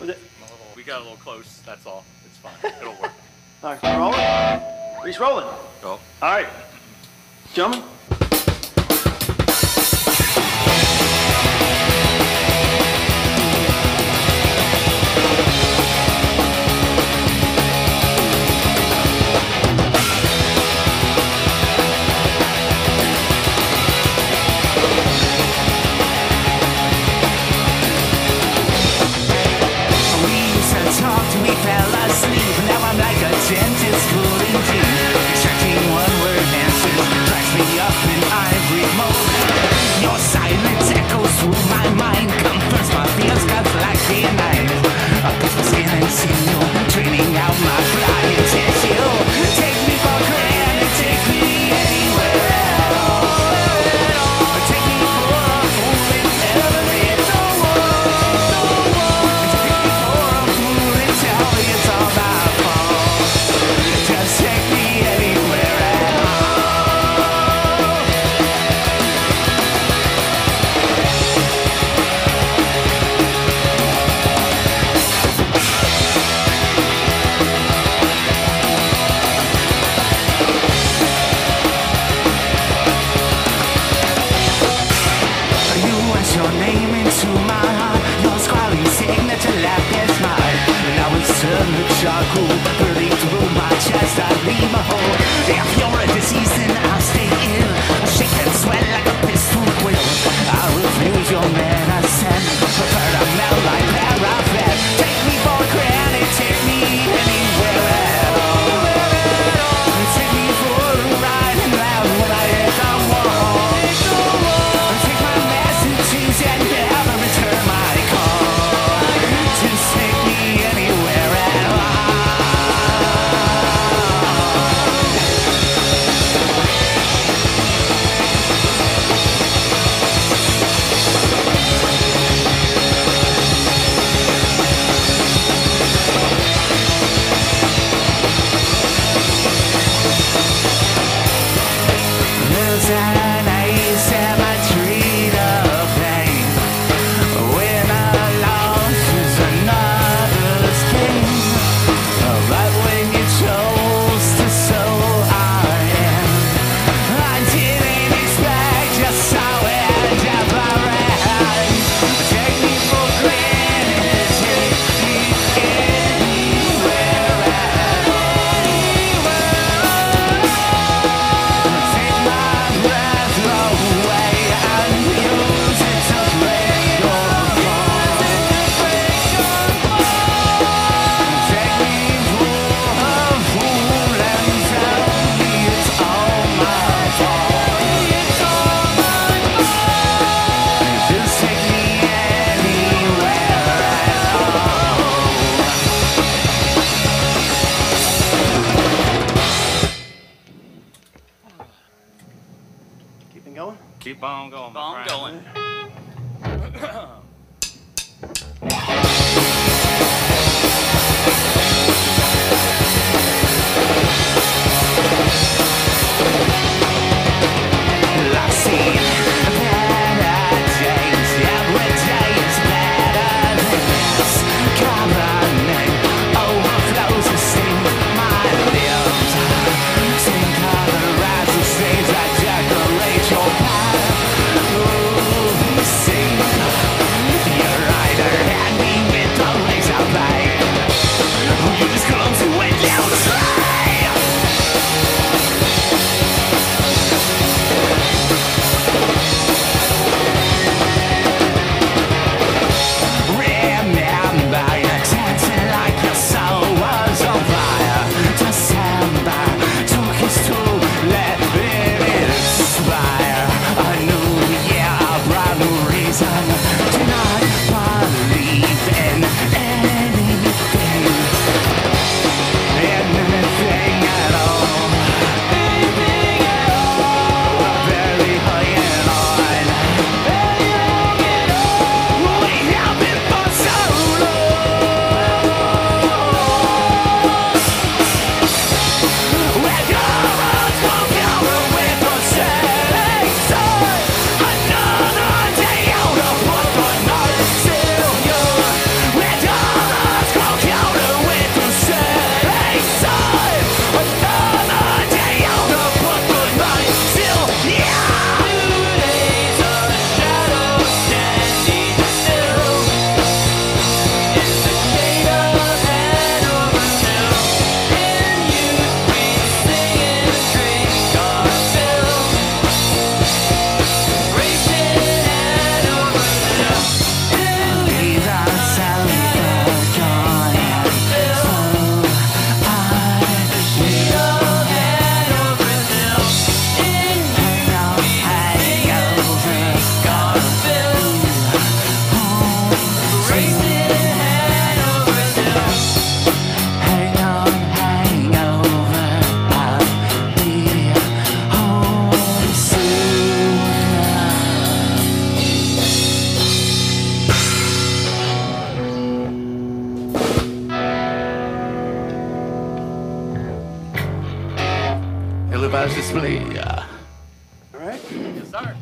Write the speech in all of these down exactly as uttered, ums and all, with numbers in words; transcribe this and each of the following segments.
Was it? We got a little close, that's all. It's fine. It'll work. All right, we're rolling? He's rolling. Go. All right. Gentlemen. We fell asleep, now I'm like a dentist pulling teeth, extracting one-word answers, cracks me up. does display. All right. Yes, sir.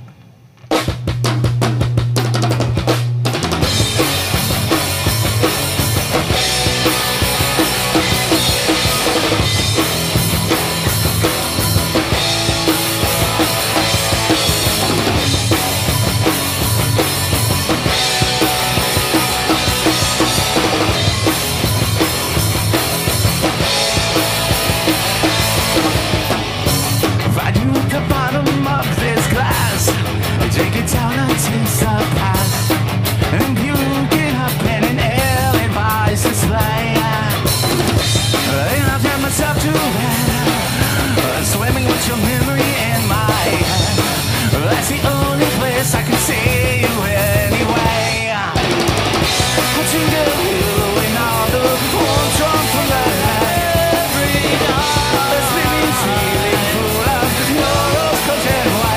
Take it down and taste the past, and you get up in an ill-advised display. And I've had myself to bed, swimming with your memory in my head. That's the only place I can see you anyway. I think of you in all the warm drunk from the night. Every night, a spinning ceiling full of your rose-colored white.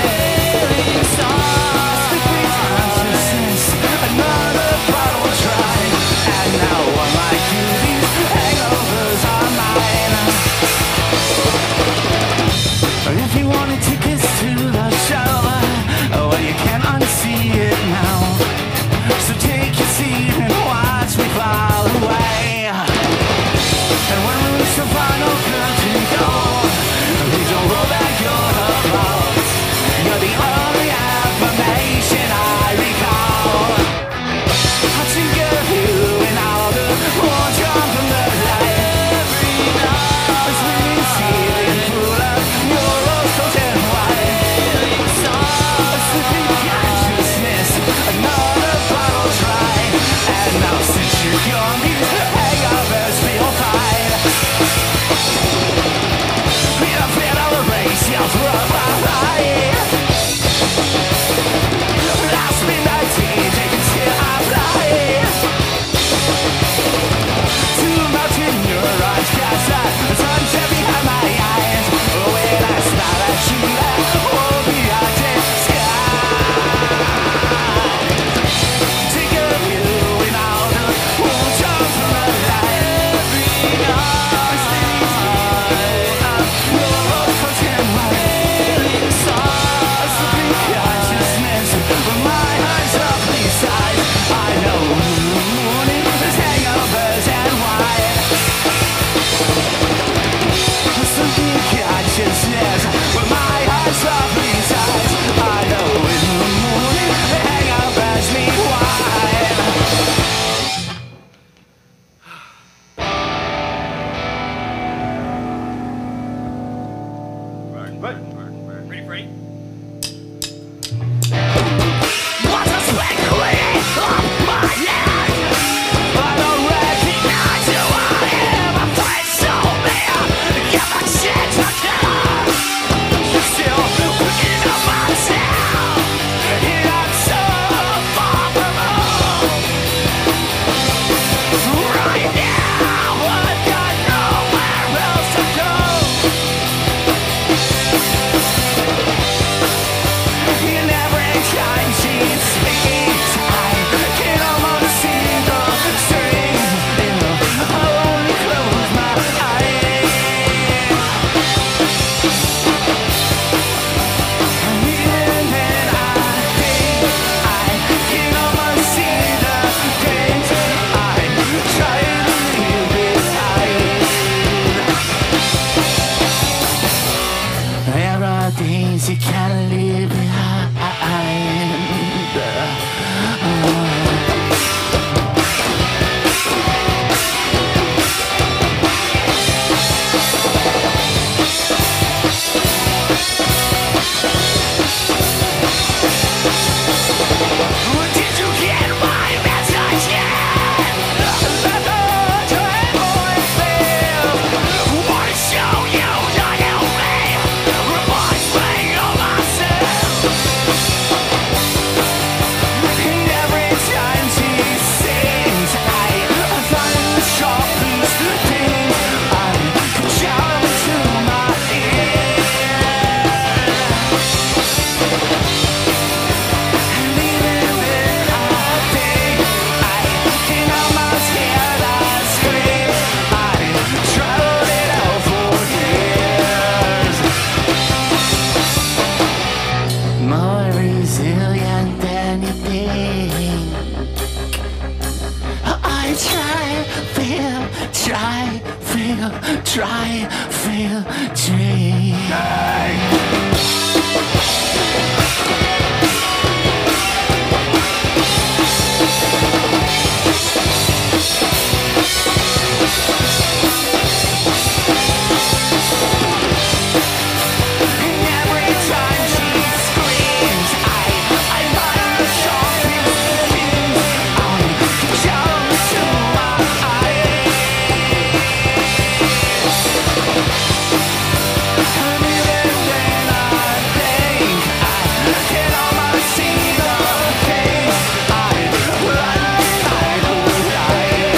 Another bottle tried, and now unlike you, these hangovers are mine. If you wanted tickets to the show, well, you can't unsee it now. So take your seat and watch me fly away. And when we reach the final curtain call, please don't roll back your applause. You're the only affirmation I recall. I think of you and all the warm charm from the light. Every night, a swimming ceiling full of your rose-colored white. A slipping consciousness, another bottle try. And now since you're gone, these hangovers feel fine. I've been on a race, you're through my life. I'll spend my day taking till I fly. To a mountain, your eyes cast out, the sunset behind my eyes. When I smile at you, I hold the object sky. Think of you in all the warm charm from the light. Every night, spinning time, your rose-colored white. A slipping consciousness, but my eyes are please eyes. I know the morning is hangovers and wine. A slipping consciousness, but my eyes are please eyes. I know in the morning the hangovers need wine. Right. Ready for eight? What a speculate of my neck. I don't recognize who I am. I find so bad. Give a shit to kill. You're still looking at myself. And I'm so far from home. Right now, I've got nowhere else to go. In every time she speaks, I can almost see the strings. I only close my eyes. And even then I think I can almost see the strings. I try to leave beside. There are things you can't leave behind. Did you get my message yet? Let the train boys fail. Wanna show you that help me. Reminds me of myself. And every time she sings, I find the sharpest things. I shout into my ear. And even then I think I can almost try, fail, try, fail, change. Every time she screams, I, I want to show things on close to my eyes. And even when I think I can almost see the face, I run, I hide.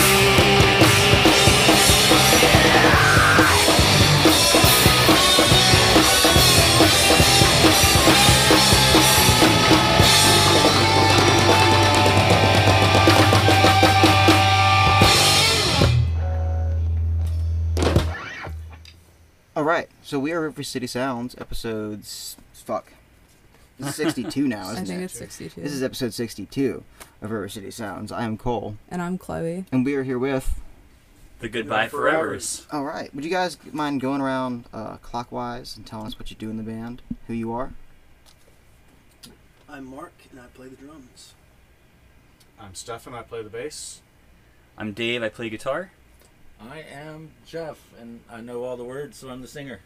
All right, so we are River City Sounds, episodes. Fuck. This is sixty-two now, I isn't think it? it's sixty-two. This is episode sixty-two of River City Sounds. I am Cole, And I'm Chloe. and we are here with. The Goodbye Forevers. All right, would you guys mind going around uh, clockwise and telling us what you do in the band, who you are? I'm Mark, and I play the drums. I'm Stefan, I play the bass. I'm Dave, I play guitar. I am Jeff, and I know all the words, so I'm the singer.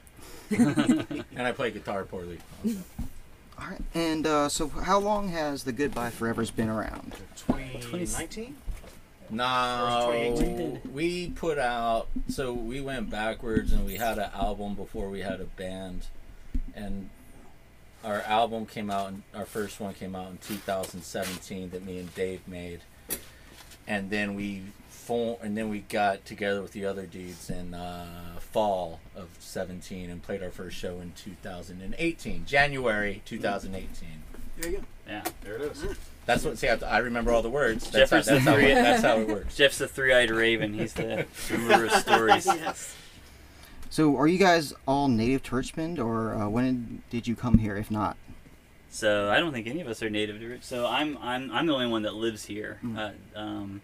And I play guitar poorly. Also. All right, and uh, so how long has the Goodbye Forevers been around? twenty nineteen? No, twenty eighteen? we put out, so we went backwards and we had an album before we had a band. And our album came out, and our first one came out in two thousand seventeen that me and Dave made. And then we form, and then we got together with the other dudes in uh, fall of seventeen and played our first show in two thousand eighteen, January two thousand eighteen. There you go. Yeah. There it is. That's what. See, I, I remember all the words. That's, how, that's, Jefferson how, three. that's how it works. Jeff's the three-eyed raven. He's the remember his stories. Yes. So are you guys all native to Richmond, or uh, when did you come here, if not? So I don't think any of us are native to Rich. So I'm I'm I'm the only one that lives here. Mm. Uh, um,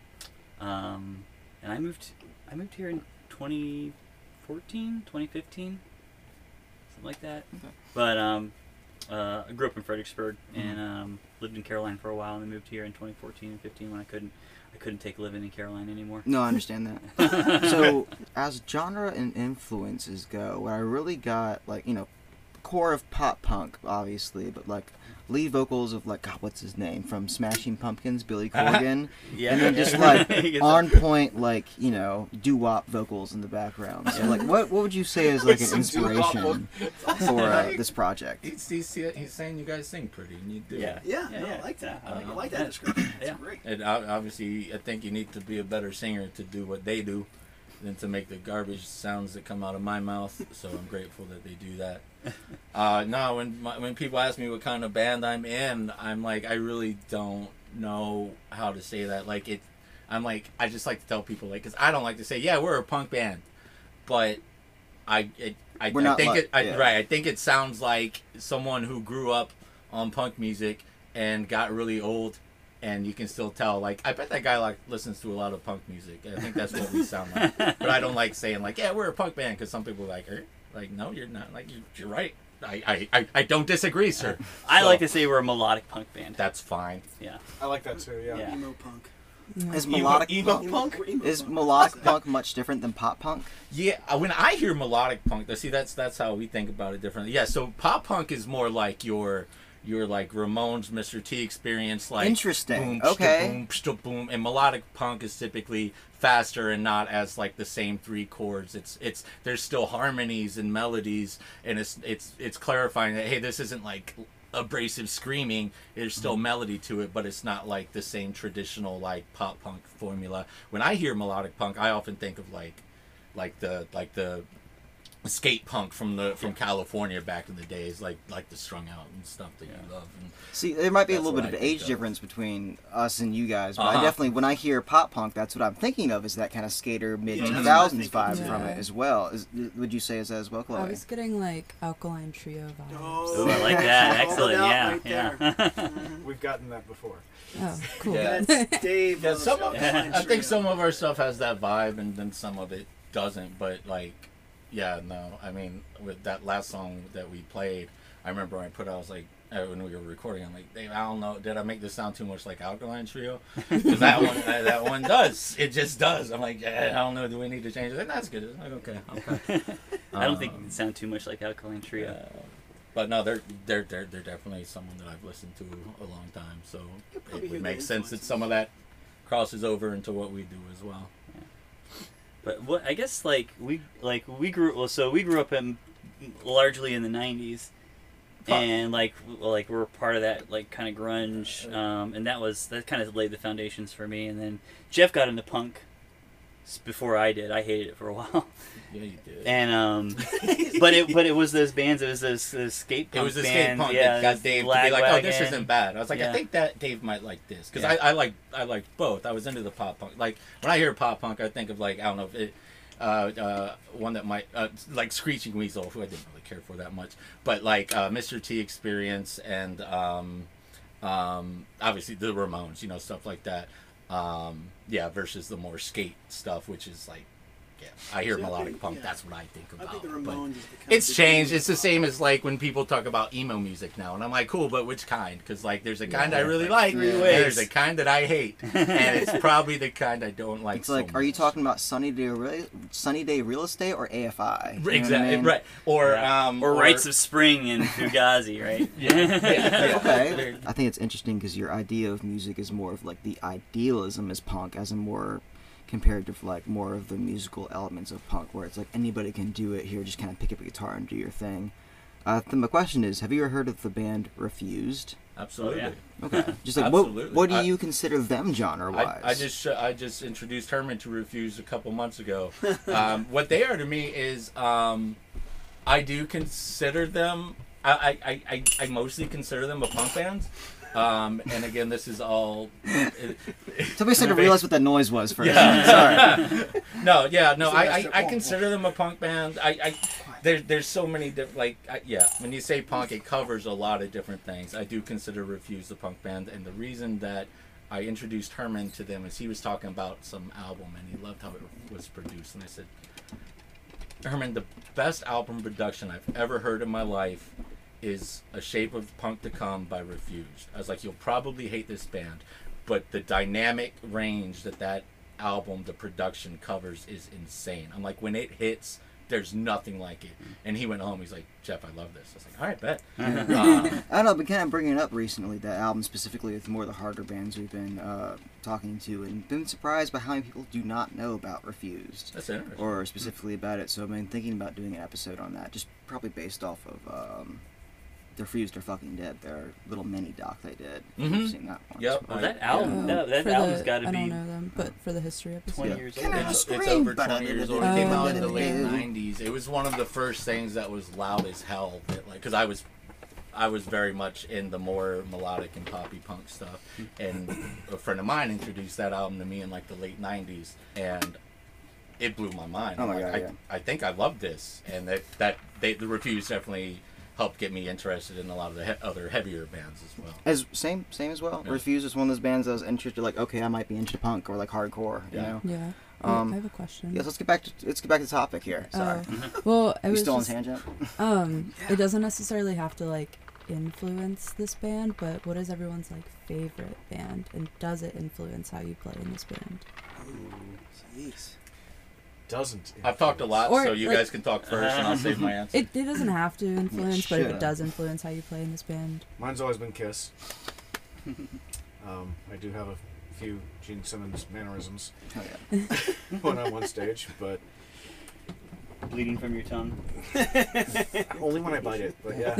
um, and I moved I moved here in twenty fourteen, twenty fifteen, something like that. Okay. But um, uh, I grew up in Fredericksburg and um, lived in Caroline for a while, and then moved here in twenty fourteen and fifteen when I couldn't I couldn't take living in Caroline anymore. No, I understand that. So, as genre and influences go, what I really got, like, you know, core of pop punk, obviously, but like lead vocals of like, God, what's his name from Smashing Pumpkins, Billy Corgan, Yeah. and then just yeah. like He gets on point, like, you know, doo wop vocals in the background. So, like, what what would you say is like an Some doo-wop inspiration for uh, this project? He's, he's, he's saying you guys sing pretty, and you do. Yeah. Yeah, Yeah, no, yeah, I like that. yeah. I like, I Uh, like that yeah. description. It's Yeah. great. And o- obviously, I think you need to be a better singer to do what they do than to make the garbage sounds that come out of my mouth. So I'm grateful that they do that. Uh, no, when my, when people ask me what kind of band I'm in, I'm like, I really don't know how to say that. Like it, I'm like, I just like to tell people, like, because I don't like to say, yeah, we're a punk band, but I, it, I, We're I not think like- it, I, yeah. right, I think it sounds like someone who grew up on punk music and got really old. And you can still tell, like, I bet that guy like listens to a lot of punk music. I think that's what we sound like. But I don't like saying like, yeah, we're a punk band, because some people are like, er, like, no, you're not. Like, you're, you're right. I, I, I, I don't disagree, sir. I So, like to say we're a melodic punk band. That's fine. Yeah. I like that too, yeah. Yeah. Emo punk. Is melodic emo punk, punk? We're emo is punk. melodic punk much different than pop punk? Yeah, uh, when I hear melodic punk, see, that's that's how we think about it differently. Yeah, so pop punk is more like your your like Ramones, Mister T experience, like Interesting. boom, Okay. boom, pshta, boom, and melodic punk is typically faster and not as like the same three chords. It's it's there's still harmonies and melodies, and it's it's it's clarifying that, hey, this isn't like abrasive screaming. There's still Mm-hmm. melody to it, but it's not like the same traditional like pop punk formula. When I hear melodic punk, I often think of like like the like the skate punk from the from California back in the days, like like the Strung Out and stuff that you love. And See, there might be a That's little bit what of I age think of. difference between us and you guys, but Uh-huh. I definitely, when I hear pop punk, that's what I'm thinking of, is that kind of skater mid Yeah, two that's thousands what I vibe think from too. it as well. Is, would you say is that as well, Chloe? I was getting like Alkaline Trio vibes. Oh, Ooh, I like that. called Excellent. it out Yeah, right yeah. there. Mhm. We've gotten that before. Oh, cool. Yeah. That's Dave. Yeah, loves some of, Alkaline I think Trio. some of our stuff has that vibe, and then some of it doesn't. But like, yeah, no. I mean, with that last song that we played, I remember when I put out, I was like, uh, when we were recording, I'm like, Dave, I don't know, did I make this sound too much like Alkaline Trio? Because that one, uh, that one does. It just does. I'm like, eh, I don't know. Do we need to change it? And that's good. It's like, okay, okay. I don't think it Um, can sound too much like Alkaline Trio. uh, but no, they're they're they're they're definitely someone that I've listened to a long time. So probably it hear would the make sense that influences. some of that crosses over into what we do as well. But what I guess like we like we grew well, so we grew up in largely in the nineties, and like w- like we're part of that like kind of grunge, um, and that was that kind of laid the foundations for me. And then Jeff got into punk s- before I did. I hated it for a while, Yeah, you did. and um, but it but it was those bands. It was those, those skate It punk was the skate bands. punk yeah, that got this Dave to be like, "Oh, this Lagwagon. isn't bad." I was like, Yeah. "I think that Dave might like this," because Yeah. I, I like I like both. I was into the pop punk. Like when I hear pop punk, I think of like I don't know if it, uh, uh, one that might uh, like Screeching Weasel, who I didn't really care for that much, but like uh, Mister T Experience and um, um, obviously the Ramones, you know, stuff like that. Um, yeah, versus the more skate stuff, which is like, yeah, I hear See, I melodic think- punk. yeah. That's what I think I about. think the but- Ramones is the kind it's of changed. big It's the pop. same as like when people talk about emo music now, and I'm like, cool, but which kind? Because like, there's a kind Yeah. I really like, Three and ways. there's a kind that I hate, and it's probably the kind I don't like. It's so like, are you much. talking about Sunny Day Real, Sunny Day Real Estate or A F I? You know what I Exactly mean? right, or Yeah. um, or Rites of Spring and Fugazi, right? yeah, yeah. Okay. I think it's interesting because your idea of music is more of like the idealism is punk, as in more compared to like more of the musical elements of punk, where it's like anybody can do it here, just kind of pick up a guitar and do your thing. Uh, th- my question is, have you ever heard of the band Refused? Absolutely. Oh, Okay, just like what, Absolutely. what do I- you consider them genre wise? I, I just sh- I just introduced Herman to Refuse a couple months ago. Um, what they are to me is um, I do consider them. I, I, I, I- I mostly consider them a punk band. Um, and again, this is all. It, Somebody said to realize what that noise was first. Yeah. Sorry. no, yeah, no. So I, that's I, their I punk. consider them a punk band. I, I there, there's so many different. Like, I, yeah, when you say punk, it covers a lot of different things. I do consider Refuse a punk band, and the reason that I introduced Herman to them is he was talking about some album, and he loved how it was produced, and I said, Herman, the best album production I've ever heard in my life is A Shape of Punk to Come by Refused. I was like, you'll probably hate this band, but the dynamic range that that album, the production covers is insane. I'm like, when it hits, there's nothing like it. And he went home, he's like, Jeff, I love this. I was like, all right, bet. um, I don't know, I've been kind of bringing it up recently, that album specifically with more of the harder bands we've been uh, talking to, and been surprised by how many people do not know about Refused, that's interesting. or specifically about it. So I've been thinking about doing an episode on that, just probably based off of um, Refused or Fucking Dead, their little mini doc they did. If Mhm. you've seen that one. Yep. Well, I- that album, Oh, that, that for album's the- got to I be don't know them, but for the history episode. twenty Yeah. years Can old. I now. It's, scream? it's over twenty years old. It came out in the late Oh. nineties. It was one of the first things that was loud as hell. That, like, because I was, I was very much in the more melodic and poppy punk stuff, and a friend of mine introduced that album to me in like the late nineties, and it blew my mind. Oh I'm my like, God, I, yeah. I think I love this, and that that they, the Refuse definitely helped get me interested in a lot of the he- other heavier bands as well. As same same as well. Yeah. Refused is one of those bands I was interested, like, okay, I might be into punk or like hardcore, you Yeah. know. Yeah. Um, I have a question. Yes, let's get back to let's get back to the topic here. Sorry. Oh, well, I we was still just, on tangent? um, it doesn't necessarily have to like influence this band, but what is everyone's like favorite band, and does it influence how you play in this band? Jeez. Doesn't. I've talked a lot, Or, so you like- guys can talk first, and I'll save my answer. It it doesn't have to influence, but if should. it does influence how you play in this band, Mine's always been Kiss. um, I do have a few Gene Simmons mannerisms Oh, yeah. when I'm on stage, but Bleeding from your tongue. only when I bite it. But yeah.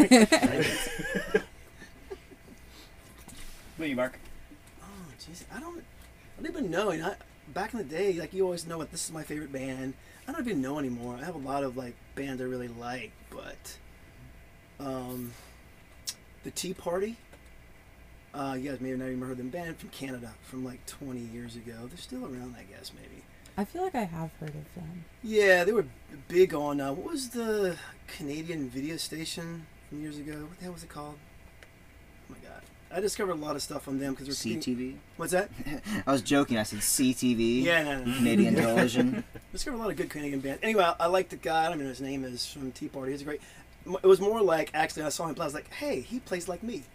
What are you, Mark? Oh, jeez. I don't. I don't even know. And I, back in the day, like you always know what this is my favorite band. I don't even know anymore. I have a lot of like bands I really like, but um, the Tea Party. Uh, you guys may have not even heard them. Band from Canada from like twenty years ago. They're still around, I guess, maybe. I feel like I have heard of them. Yeah, they were big on uh, what was the Canadian video station from years ago? What the hell was it called? Oh my god! I discovered a lot of stuff on them because C T V. What's that? I was joking. I said C T V. Yeah, no, no, no. Canadian television. I discovered a lot of good Canadian bands. Anyway, I, I like the guy. I don't know what his name is from Tea Party. He's great. It was more like actually I saw him play. I was like, hey, he plays like me.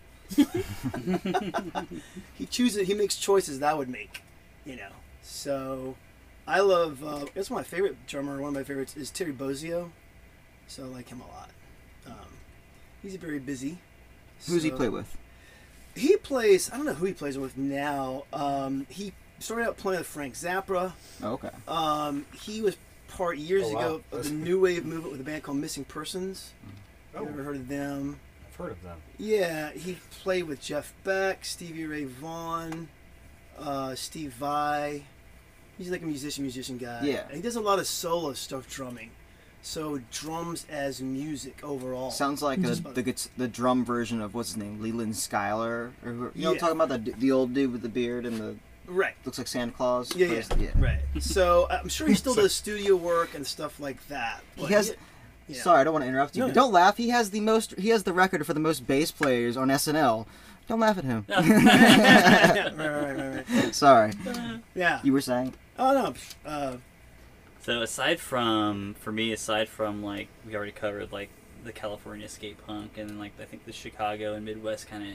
He chooses. He makes choices that I would make. You know. So I love. Uh, that's one of my favorite drummer. One of my favorites is Terry Bozzio. So I like him a lot. Um, he's very busy. Who's he So- play with? He plays. I don't know who he plays with now. Um, he started out playing with Frank Zappa. Oh, okay. Um, he was part years Oh, wow. ago of the new wave movement with a band called Missing Persons. Oh, You ever heard of them? I've heard of them. Yeah, he played with Jeff Beck, Stevie Ray Vaughan, uh, Steve Vai. He's like a musician, musician guy. Yeah. And he does a lot of solo stuff drumming. So drums as music overall. Sounds like a, Just about- the guit- the drum version of what's his name, Leland Skyler, or who, you know, what Yeah. I'm talking about the d- the old dude with the beard and the Right. looks like Santa Claus. Yeah, Plays- yeah, right. So I'm sure he still does studio work and stuff like that. He but has. yeah. Sorry, I don't want to interrupt you, No, but no. don't laugh. He has the most. He has the record for the most bass players on S N L. Don't laugh at him. right, right, right, right. Sorry, Yeah. you were saying. Oh no. Uh, So aside from, for me, aside from like we already covered like the California skate punk and then like I think the Chicago and Midwest kind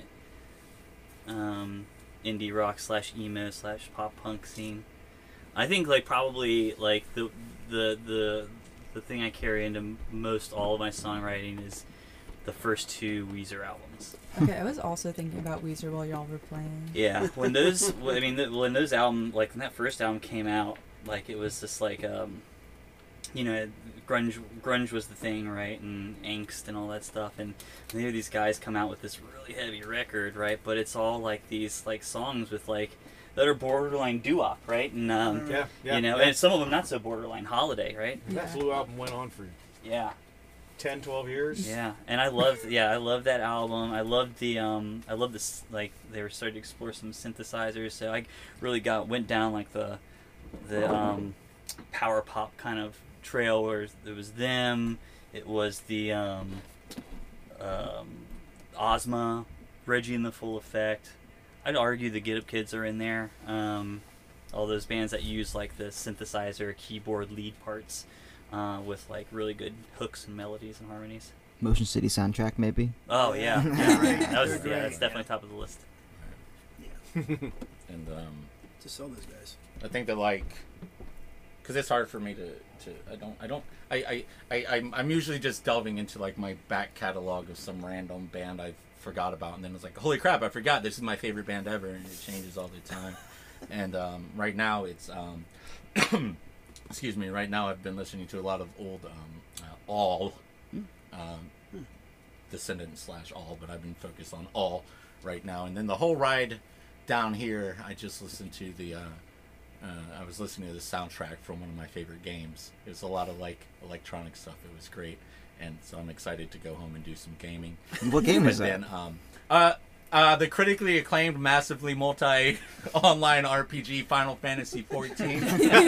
of um, indie rock slash emo slash pop punk scene. I think like probably like the the the the thing I carry into m- most all of my songwriting is the first two Weezer albums. Okay, I was also thinking about Weezer while y'all were playing. Yeah, when those, I mean, the, when those album, like when that first album came out, like it was just like, um, you know, grunge, grunge was the thing, right, and angst and all that stuff, and there these guys come out with this really heavy record, right, but it's all like these like songs with like that are borderline doo-wop, right, and um, Yeah, yeah. you know, yeah. and some of them not so borderline, Holiday, right, And that Yeah. Blue album went on for yeah. ten, twelve years. Yeah, and I loved, yeah, I loved that album. I loved the, um, I loved this, like they were starting to explore some synthesizers. So I really got went down like the, the um, power pop kind of trail where it was them, it was the um, um, Ozma, Reggie in the Full Effect. I'd argue the Get Up Kids are in there. Um, all those bands that use like the synthesizer, keyboard, lead parts. Uh, with like really good hooks and melodies and harmonies. Motion City soundtrack, maybe. Oh yeah, yeah, right. That was, They're yeah, great, that's definitely yeah. top of the list. And um, just all those guys. I think that like, because it's hard for me to, to I don't I don't I I I I'm, I'm usually just delving into like my back catalog of some random band I forgot about, and then it's like, holy crap, I forgot this is my favorite band ever, and it changes all the time. And um, right now it's um, excuse me. Right now I've been listening to a lot of old um, uh, All, um, Descendant slash All, but I've been focused on All right now. And then the whole ride down here, I just listened to the. Uh, uh, I was listening to the soundtrack from one of my favorite games. It was a lot of like electronic stuff. It was great, and so I'm excited to go home and do some gaming. What game But is that? then, um, uh, uh, the critically acclaimed, massively multi-online R P G Final Fantasy fourteen.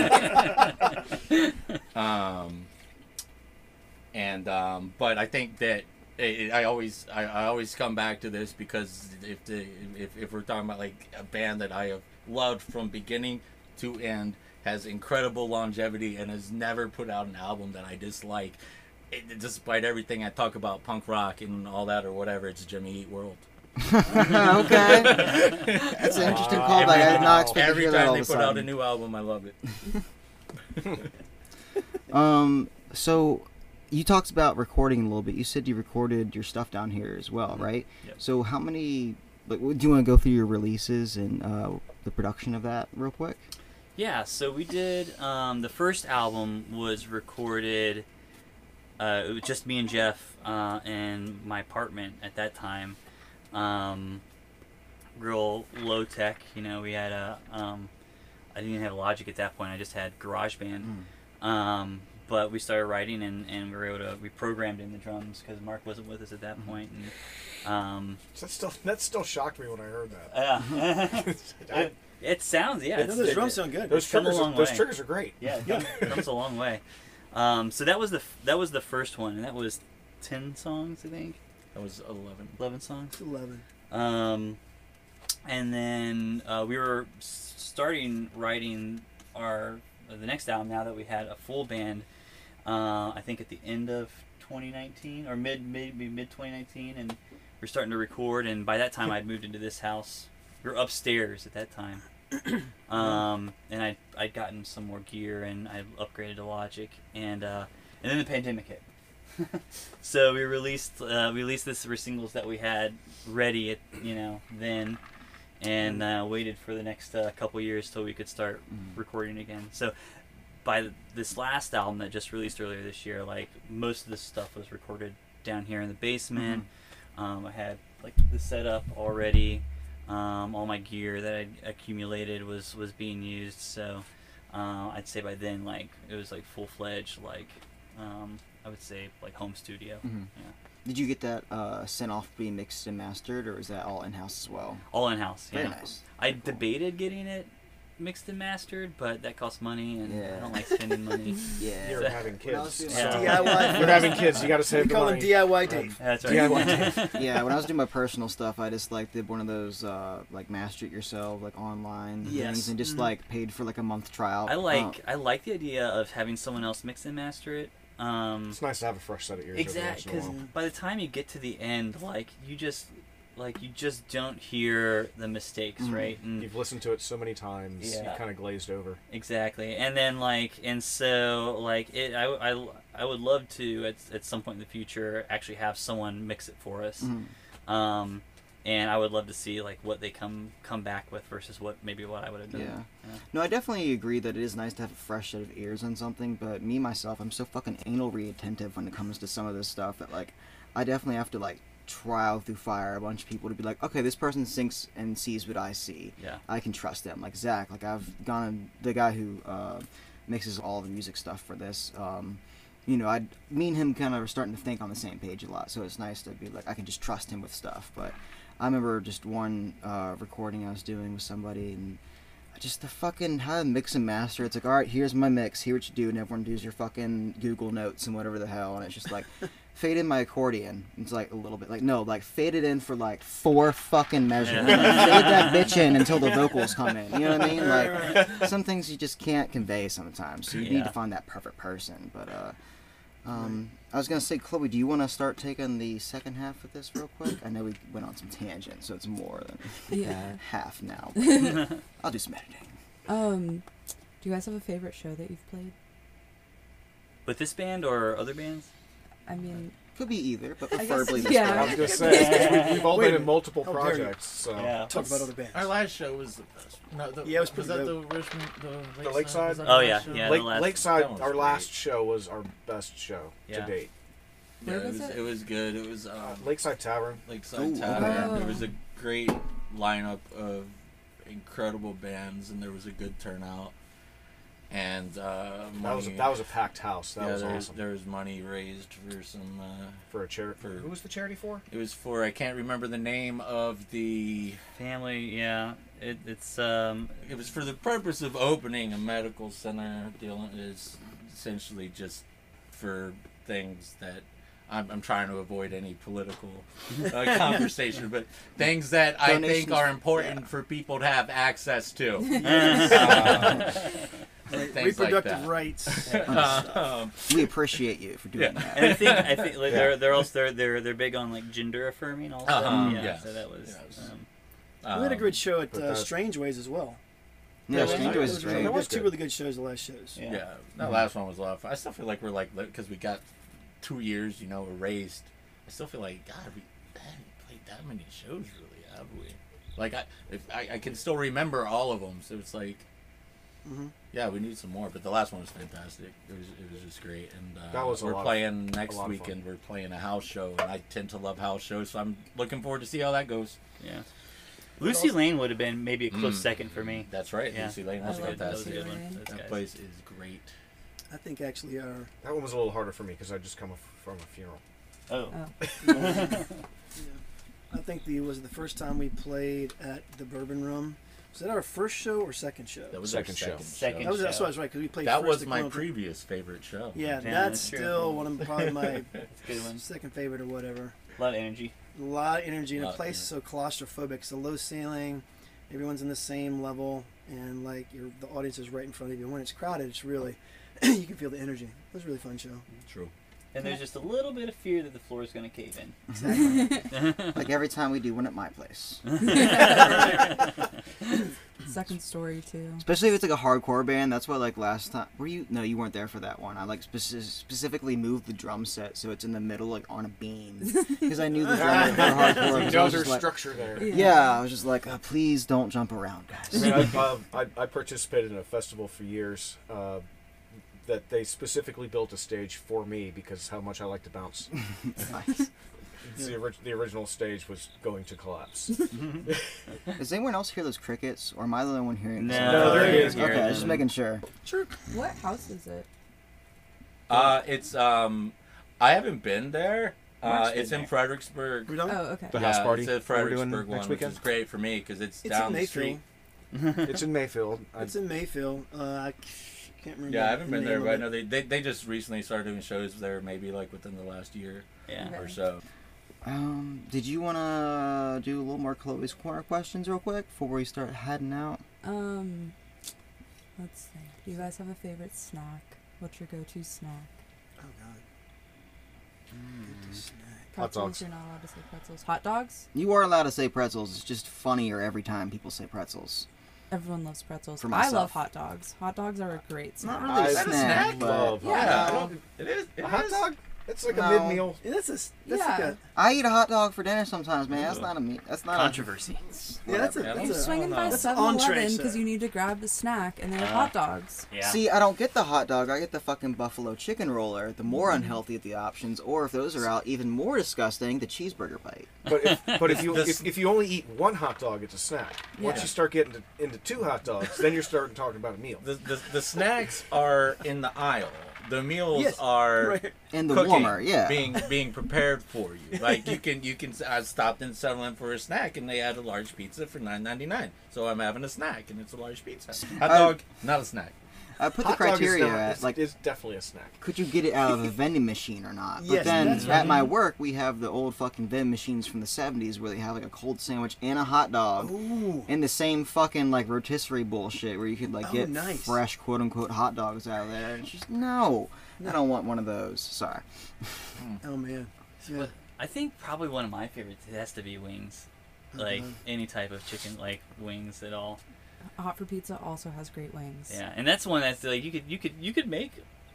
um, and um, but I think that it, I always I, I always come back to this because if the if, if we're talking about like a band that I have loved from beginning to end, has incredible longevity, and has never put out an album that I dislike, it, despite everything I talk about punk rock and all that or whatever, it's Jimmy Eat World. Okay. That's an interesting Wow. callback. I did not Wow. expect to Every hear that time all they of a put out a sudden. new album, I love it. Um, so you talked about recording a little bit. You said you recorded your stuff down here as well, right? Yep. So how many? Like, do you want to go through your releases and uh, the production of that real quick? Yeah, so we did. Um, the first album was recorded. Uh, it was just me and Jeff uh, in my apartment at that time. Um, real low tech, you know. We had a um, didn't even have Logic at that point. I just had GarageBand. Mm. Um, but we started writing, and, and we were able to we programmed in the drums because Mark wasn't with us at that point. And, um, So that still that still shocked me when I heard that. yeah, I- it, it sounds yeah. No, It's, those it, drums sound good. those It's come a triggers, long are, those way. triggers are great. Yeah, it comes, it comes a long way. Um, so that was the f- that was the first one, and that was ten songs, I think, That was eleven. eleven songs. eleven. Um, and then uh, we were s- starting writing our uh, the next album. Now that we had a full band, uh, I think at the end of twenty nineteen or mid mid mid twenty nineteen, and we're starting to record. And by that time, I'd moved into this house. We were upstairs at that time. Um, and I I'd gotten some more gear and I upgraded to Logic, and uh, and then the pandemic hit. So we released uh, we released this for singles that we had ready at you know then, and uh, waited for the next uh, couple years till we could start Mhm. recording again. So by th- this last album that just released earlier this year, like most of this stuff was recorded down here in the basement. Um, I had like the setup already. Um, all my gear that I'd accumulated was, was being used, so uh, I'd say by then, like it was like full fledged, like um, I would say like home studio. Mhm. Yeah, Did you get that uh, sent off to be mixed and mastered, or is that all in house as well? all in house. Very Yeah, nice. I debated getting it mixed and mastered, but that costs money, and Yeah. I don't like spending money. Yeah. You're having When I was kids. doing Yeah. my- D I Y. You're having kids. You got to We save the call him money. D I Y Dave. That's D I right. Y. Yeah, when I was doing my personal stuff, I just like did one of those uh, like master it yourself, like online Yes. things, and just Mhm. like paid for like a month trial. I Uh, like I like the idea of having someone else mix and master it. Um, It's nice to have a fresh set of ears. Exactly, Every once because in a while. by the time you get to the end, like you just, like you just don't hear the mistakes, Mhm. right? And You've listened to it so many times, Yeah. you kind of glazed over. exactly, and then like, and so like it, I, I, I would love to at at some point in the future actually have someone mix it for us, mhm. um, and I would love to see like what they come come back with versus what maybe what I would have done. Yeah. Yeah. No, I definitely agree that it is nice to have a fresh set of ears on something, but me, myself, I'm so fucking anal reattentive when it comes to some of this stuff that, like, I definitely have to, like, trial through fire a bunch of people to be like, okay, this person thinks and sees what I see. Yeah. I can trust them. Like, Zach, like, I've gone, the guy who uh, mixes all the music stuff for this, um, you know, I, me and him kind of are starting to think on the same page a lot, so it's nice to be like, I can just trust him with stuff, but I remember just one uh, recording I was doing with somebody, and just the fucking how to mix and master. It's like, all right, here's my mix. Here what you do, and everyone does your fucking Google Notes and whatever the hell. And it's just like, fade in my accordion. It's like a little bit like no, like fade it in for like four fucking measures. Yeah. Fade that bitch in until the vocals come in. You know what I mean? Like some things you just can't convey sometimes. So you need Yeah. to find that perfect person. But uh, um, I was gonna say, Chloe, do you want to start taking the second half of this real quick? I know we went on some tangents, so it's more than Yeah. half now. But I'll do some editing. Um, do you guys have a favorite show that you've played? With this band or other bands? I mean, Could be either, but I guess- preferably this yeah. I one. was gonna say we- we've all Wait a been in minute. multiple How dare you. projects, so Yeah. Talk about other bands. Our last show was the best. No, the, Yeah, it was was pretty that the Richmond, the Lakeside? The Lakeside? Was that Oh, our yeah, last show? yeah. Lake, the last- Lakeside, that one was our great. last show was our best show Yeah. to date. Yeah, Where it was was it? it was good. It was um, Uh, Lakeside Tavern. Lakeside Ooh, Tavern. okay. There was a great lineup of incredible bands, and there was a good turnout. And uh, money, That was a, that was a packed house. That yeah, was there, awesome. there was money raised for some. Uh, For a charity. for- Who was the charity for? it was for I can't remember the name of the. Family, yeah. It, it's um, It was for the purpose of opening a medical center. Dealing is essentially just for things that I'm, I'm trying to avoid any political uh, conversation, but things that I think Donations, are important yeah. for people to have access to. Uh, Right, things like reproductive that. rights. um, We appreciate you for doing Yeah. and I that. think I think like, they're they're also they're they're they're big on like gender affirming also. Uh-huh, Yeah, yes, so that was. yes. Um, we had a um, great show at but uh, that- Strange Ways as well. Yeah, Yeah, Stranger well, was Those were- great. There was That two was really good shows the last shows. Yeah. Yeah, that last one was a lot of fun. I still feel like we're like because we got two years, you know, erased. I still feel like God, we haven't played that many shows, really, have we? Like I, if, I, I can still remember all of them. So it's like, Mm-hmm. yeah, we need some more. But the last one was fantastic. It was it was just great. And uh, That was a we're lot of- playing next lot of weekend. We're playing a house show, and I tend to love house shows, so I'm looking forward to see how that goes. Yeah. Lucy Lane would have been maybe a close Mm. second for me. That's right. Yeah. Lucy Lane I was love That was a fantastic. good one. Lane. Those That guys. place is great. I think actually our That one was a little harder for me because I just come from a funeral. Oh. Oh. I think the was it the first time we played at the Bourbon Room. Was that our first show or second show? That was Second our show. second, Second That was, show. that's what I was right because we played. That first was at my Chrome- previous favorite show. Yeah, Yeah, that's that's true. still one of probably my Good one. second favorite or whatever. A lot of energy. A lot of energy in a Lot, place so claustrophobic. It's a low ceiling. Everyone's in the same level, and like your the audience is right in front of you. When it's crowded, it's really you can feel the energy. It was a really fun show. True. And there's just a little bit of fear that the floor is going to cave in. Like every time we do one at my place. Second story too. Especially if it's like a hardcore band. That's why like last time, were you? No, you weren't there for that one. I like speci- specifically moved the drum set so it's in the middle, like on a beam, because I knew the drummer for hardcore. You was know always there's just like, structure there. yeah, I was just like, oh, please don't jump around, I guys. mean, I, uh, I, I participated in a festival for years uh, that they specifically built a stage for me because how much I like to bounce. Nice. The, orig- the original stage was going to collapse. Does anyone else hear those crickets, or am I the only one hearing? No, this? No, there you it is. hear Okay, I was just them. making sure. Sure. What house is it? Uh, it's um, I haven't been there. Uh, Mark's been it's in there. Fredericksburg. We're done. Oh, okay. The house Yeah, party It's a that we're doing Fredericksburg one, next which weekend? is great for me because it's, It's down in the Mayfield. street. It's in Mayfield. I, It's in Mayfield. Uh, I can't remember. Yeah, I haven't the been name there, of but I it. know they, they they just recently started doing shows there, maybe like within the last year Yeah. Okay. or so. Um, did you want to do a little more Chloe's Corner questions real quick before we start heading out? Um, let's see. Do you guys have a favorite snack? What's your go-to snack? Oh God. Good to snack. Hot Pretzels. dogs. You're not allowed to say pretzels. Hot dogs. You are allowed to say pretzels. It's just funnier every time people say pretzels. Everyone loves pretzels. For I myself. love hot dogs. Hot dogs are a great snack. Not really I- a Is that a snack, snack? but love Yeah. hot I dog. don't, it is. It A hot is. dog? It's like a No. mid-meal. Yeah, that's a that's like Yeah. a I eat a hot dog for dinner sometimes, man. That's not a meat. That's not Controversy. yeah that's a Yeah, that's You're a swinging by That's seven entree eleven set. because you need to grab a snack, and they have Uh, hot dogs. Yeah. See, I don't get the hot dog. I get the fucking buffalo chicken roller. The more unhealthy of the options, or if those are out, even more disgusting, the cheeseburger bite. But if, but if you This- if, if you only eat one hot dog, it's a snack. Once Yeah. you start getting to, into two hot dogs, then you're starting talking about a meal. The, the the snacks are in the aisle. The meals Yes, are right. And the cooking, warmer, yeah. being being prepared for you. Like you can you can. I stopped in seven eleven for a snack, and they had a large pizza for nine ninety nine. So I'm having a snack, and it's a large pizza. Hot I- dog, not a snack. I put the Hot dog is criteria not- at it's, like, it's definitely a snack. could you get it out of a vending machine or not? But Yes, then that's at right. my work, we have the old fucking vending machines from the seventies where they have like a cold sandwich and a hot dog. Ooh. And the same fucking like rotisserie bullshit where you could like Oh, get nice. fresh quote unquote hot dogs out of there. It's just no, I don't want one of those. Sorry. Oh man. Yeah. I think probably one of my favorites has to be wings. Like Uh-huh. any type of chicken, like wings at all. Hot for Pizza also has great wings. Yeah, and that's one that's like you could you could you could make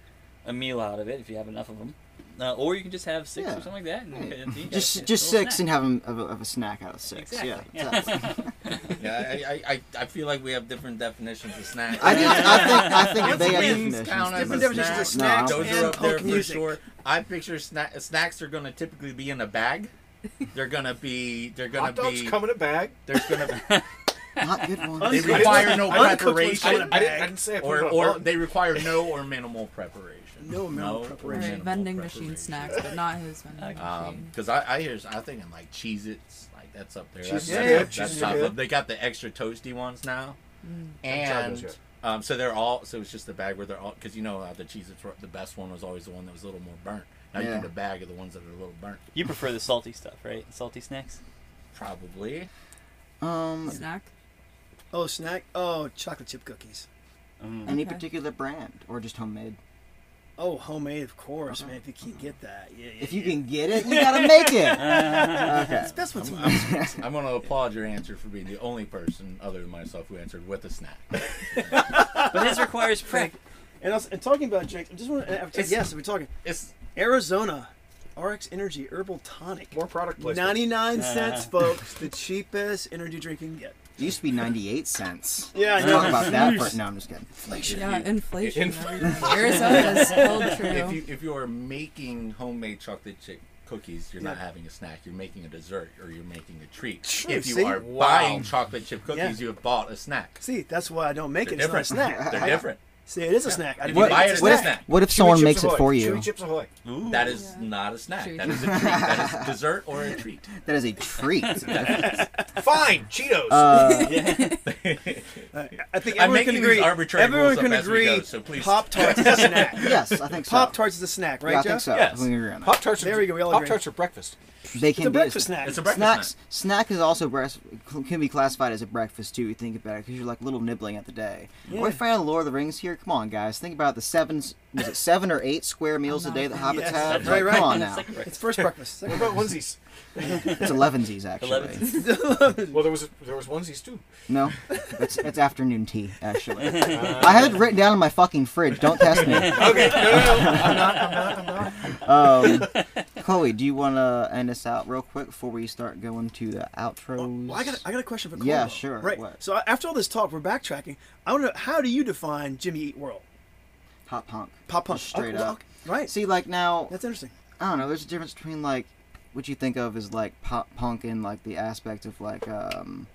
a meal out of it if you have enough of them, uh, or you can just have six Yeah. or something like that. And Hey, you can- Just you just got a six little and have 'em of a, of a snack out of six. Exactly. Yeah. Yeah. exactly. Yeah, I, I, I, I feel like we have different definitions of snacks. I think I think I think they have Wings definitions. count as Different a definitions of snack. snacks No. Those and are up there punk for music. sure. I picture sna- snacks are going to typically be in a bag. They're gonna be. They're gonna Hot dogs be. come in a bag. There's gonna be. Not good They ones. require no I didn't- I preparation, didn't, I didn't, I didn't say I put or it on a or bun. they require no or minimal preparation. No minimal or preparation. Right, minimal vending preparation. machine snacks, but not his vending machine. Because I, I hear, I think I'm like Cheez-Its, like that's up there. That's, Cheez-Its that's, are good, that's Cheez-Its top are good. of- They got the extra toasty ones now, Mm. Haven't tried those and yet. um, so they're all. So it's just the bag where they're all. Because you know how the Cheez-Its, were- the best one was always the one that was a little more burnt. Now you Yeah. get the bag of the ones that are a little burnt. You prefer the salty stuff, right? Salty snacks. Probably. Um, Snack? Oh, snack. Oh, chocolate chip cookies. Mm. any Okay. particular brand or just homemade? Oh, homemade, of course, man. If you can't get that, yeah, yeah. If you yeah. can get it, you gotta make it. Okay. it's best when I'm, it's I'm, I'm going to applaud your answer for being the only person other than myself who answered with a snack. But his requires prep. And, also, and talking about drinks, I just want to. It's- Yes, we're talking It's Arizona, R X Energy Herbal Tonic. More product placement. Ninety-nine cents, folks. The cheapest energy drink you can get. It used to be ninety-eight cents. Yeah, I Talk know. about that. For, no, I'm just kidding. inflation. Yeah, inflation. Inf- everything. Arizona is still true. If you if you are making homemade chocolate chip cookies, you're not having a snack. You're making a dessert or you're making a treat. True, If you see? are Wow. buying chocolate chip cookies, Yeah. you have bought a snack. See, that's why I don't make They're it. It's not a different. snack. They're I- different. See, it is a snack. I If didn't you make buy it. it It's as a a snack. snack, What if Chewy someone Chips makes it Ahoy. for you? Chewy Chips Ahoy. Ooh. that is Yeah. not a snack. Treat. That is a treat. That is dessert or a treat. That is a treat. Fine, Cheetos. uh, Yeah. Uh, I think I'm everyone making can these agree. arbitrary Everyone rules can up as we agree. go, so please- Pop Tarts is a snack. yes, I think so. Pop Tarts is a snack, right, Yeah, I Jeff? think so. Yes. We can agree on that. Pop Tarts. There we go, we all Pop agree. Tarts are breakfast. They It's can a be breakfast snack. It's a breakfast Snacks. snack. Snack is also breast, can be classified as a breakfast too. You think about it because you're like little nibbling at the day. Yeah. Are we a fan of Lord of the Rings here? Come on, guys. Think about the seven. Was it seven or eight square meals a day that hobbits Yes, have? that's right, Like, right. Come on It's now. like a It's first breakfast. What Second about onesies? It's elevensies actually. Eleven. Well, there was there was onesies too. No, it's it's afternoon tea actually. Uh, I have it written down in my fucking fridge. Don't test me. Okay, no, no, no. I'm not. I'm not. I'm not. Um, Chloe, do you want to end us out real quick before we start going to the outros? Well, I got I got a question for Cole. Yeah, though. sure. Right. What? So after all this talk, we're backtracking. I want to know, how do you define Jimmy Eat World? Pop punk. Pop punk. Just straight Oh, well, up. okay, Right. See, like now, That's interesting. I don't know. There's a difference between like what you think of as like pop punk and like the aspect of like um,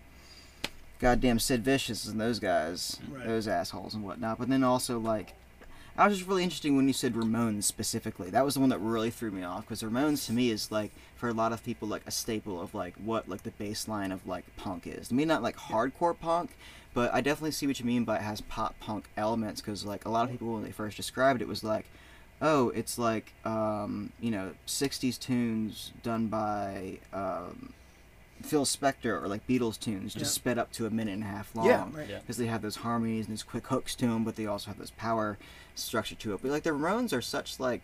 goddamn Sid Vicious and those guys, Right. those assholes and whatnot. But then also like, I was just really interesting when you said Ramones specifically. That was the one that really threw me off because Ramones to me is like for a lot of people like a staple of like what like the baseline of like punk is. To me, not like hardcore punk. But I definitely see what you mean by it has pop punk elements because like a lot of people when they first described it was like, oh, it's like um, you know sixties tunes done by um, Phil Spector or like Beatles tunes just Yeah. sped up to a minute and a half long. Yeah. Right. Yeah. Because they have those harmonies and those quick hooks to them, but they also have this power structure to it. But like the Ramones are such like,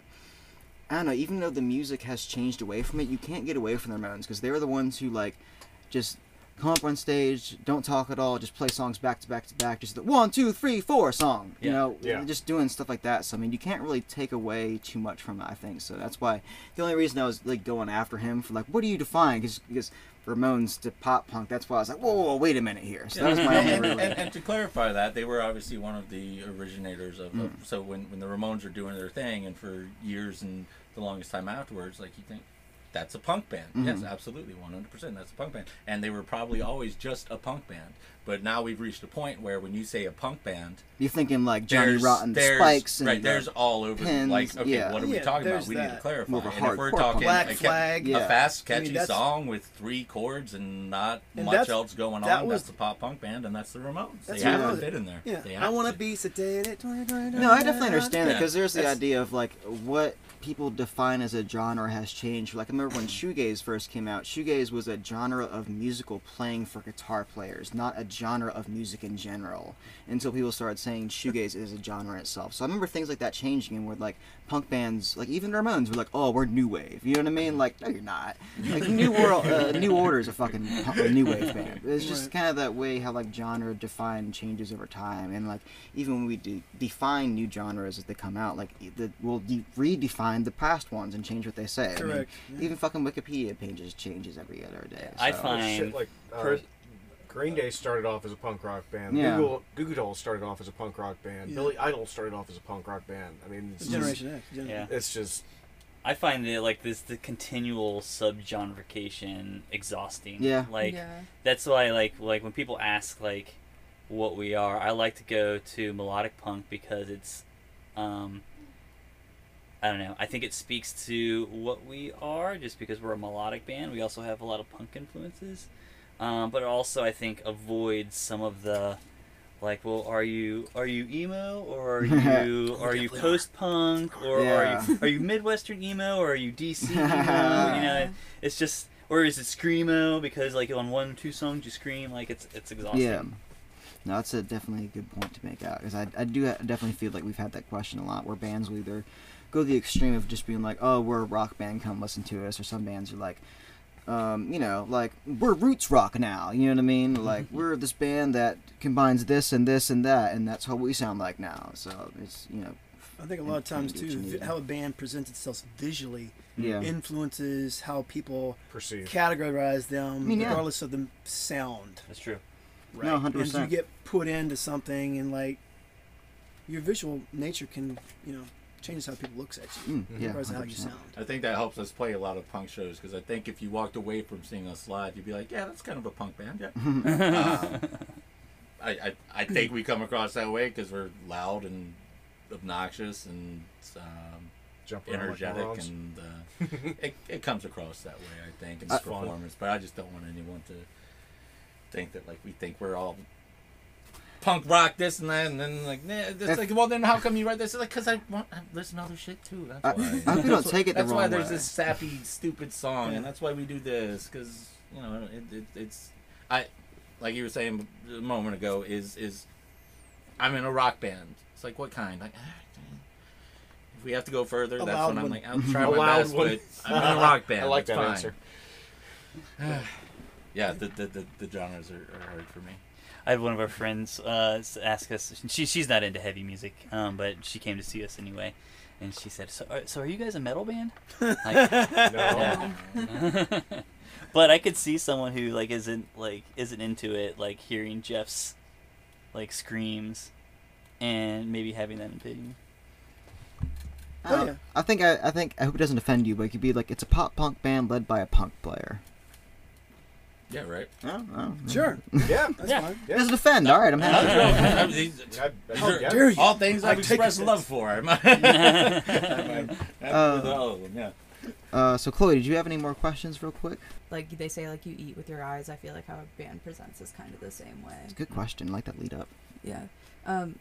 I don't know, even though the music has changed away from it, you can't get away from the Ramones because they were the ones who like just come up on stage, don't talk at all, just play songs back to back to back, just the one, two, three, four song. You Yeah. know, Yeah. just doing stuff like that. So I mean, you can't really take away too much from it, I think. So that's why the only reason I was like going after him for like, what do you define? Because because Ramones to pop punk. That's why I was like, whoa, whoa, whoa wait a minute here. So that was my only and, really. and, and to clarify that, they were obviously one of the originators of. of so when, when the Ramones were doing their thing, and for years and the longest time afterwards, like you think, that's a punk band. Yes, absolutely, one hundred percent. That's a punk band, and they were probably always just a punk band. But now we've reached a point where when you say a punk band, You're thinking like Johnny there's, Rotten, the there's, spikes, and right? the There's all over. pins, like, okay, yeah. what are we Yeah, talking about? there's We need to that. clarify. More of a And if we're hardcore talking Black a, ca- Flag. a Yeah. fast, I mean, catchy that's- song with three chords and not And much that's- else going that on, was- that's a pop punk band, and that's the Ramones. That's They have what to it fit in there. Yeah. They I have want to. to be sedated. No, I definitely understand that Yeah. because there's the That's- idea of like what people define as a genre has changed. Like I remember when shoegaze first came out. Shoegaze was a genre of musical playing for guitar players, not a genre of music in general. Until people started saying shoegaze is a genre itself. So I remember things like that changing, and where like punk bands, like even Ramones, were like, "Oh, we're new wave." You know what I mean? Like, no, you're not. Like New World, uh, New Order is a fucking punk, a new wave band. It's just Right. kind of that way how like genre define changes over time, and like even when we de- define new genres as they come out, like e- the, we'll de- redefine the past ones and change what they say. I mean, Correct. Yeah. even fucking Wikipedia pages changes every other day. I so- find- Shit, like uh, per- Green Day started off as a punk rock band. Yeah. Google Goo Goo Dolls started off as a punk rock band. Yeah. Billy Idol started off as a punk rock band. I mean, it's Generation X. Gen- Yeah. Just, it's just I find it like this the continual subgenreification exhausting. Yeah. Like yeah. that's why like like when people ask like what we are, I like to go to melodic punk because it's um I don't know. I think it speaks to what we are just because we're a melodic band. We also have a lot of punk influences. Um, but also I think avoids some of the like, well, are you are you emo or are you are you definitely post punk or Yeah. are you are you Midwestern emo or are you D C emo? You know, it's just or is it screamo because like on one or two songs you scream like it's it's exhausting. Yeah. No, that's a definitely a good point to make out because I, I do ha- definitely feel like we've had that question a lot where bands will either go the extreme of just being like, oh, we're a rock band, come listen to us, or some bands are like, um, you know, like we're roots rock now. You know what I mean? Like we're this band that combines this and this and that, and that's how we sound like now. So it's you know, I think a lot of times Kinda do what too, you vi- need. how a band presents itself visually yeah, influences how people perceived. categorize them, I mean, yeah. regardless of the sound. That's true. Right. No, one hundred And percent. you get put into something, and like your visual nature can, you know, changes how people looks at you, Mm, yeah, regardless of how one you hundred sound. percent. I think that helps us play a lot of punk shows because I think if you walked away from seeing us live, you'd be like, yeah, that's kind of a punk band. Yeah. um, I, I I think we come across that way because we're loud and obnoxious and um, Jump around like energetic, morons. and uh, it, it comes across that way, I think, in It's the fun. performance. But I just don't want anyone to think that like we think we're all punk rock this and that, and then like, nah, it's If- like, well, then how come you write this? It's like, because I want I listen to other shit too. That's I- why. I hope you don't That's why- take it the That's why wrong there's way. this sappy, stupid song, and that's why we do this, because you know, it, it, it's I, like you were saying a moment ago, is is I'm in a rock band. It's like, what kind? Like, ah, if we have to go further, A that's loud when I'm one. like, I'll try A my loud best, one. but I'm in a rock band. I like it's that fine. answer. Yeah, the the, the, the genres are, are hard for me. I had one of our friends uh, s- ask us. She she's not into heavy music, um, but she came to see us anyway, and she said, "So, are, so are you guys a metal band?" Like, No. yeah. But I could see someone who like isn't like isn't into it, like hearing Jeff's like screams, and maybe having that opinion. Oh, Uh, yeah. I think I, I think I hope it doesn't offend you, but it could be like it's a pop punk band led by a punk player. Yeah, right. Oh, oh, Sure, Yeah. that's Yeah. fine. It Yeah. doesn't offend. All right, I'm happy. I mean, I, I, How yeah. dare you? all things I I've take expressed offense. love for. I'm, I'm, Uh, all of them, yeah. Uh, so Chloe, did you have any more questions, real quick? Like they say, like you eat with your eyes. I feel like how a band presents is kind of the same way. It's a good question. I like that lead up. Yeah. Um.